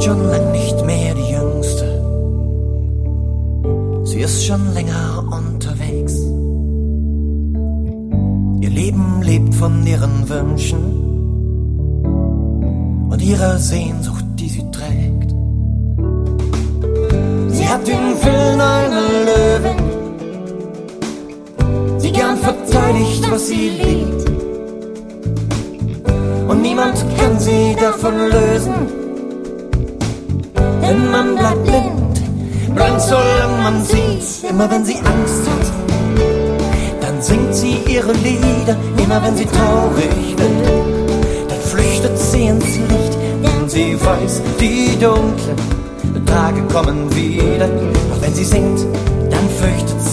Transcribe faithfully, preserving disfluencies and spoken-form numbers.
schon lang nicht mehr die Jüngste. Sie ist schon länger unterwegs. Ihr Leben lebt von ihren Wünschen und ihrer Sehnsucht, die sie trägt. Sie hat den Willen einer Löwin, die gern verteidigt, was sie liebt. Und niemand kann sie davon lösen, denn man bleibt blind, blind solange man sieht. Immer wenn sie Angst hat, dann singt sie ihre Lieder. Immer wenn sie traurig wird, dann flüchtet sie ins Licht. Denn sie weiß, die dunklen Tage kommen wieder. Doch wenn sie singt, dann fürchtet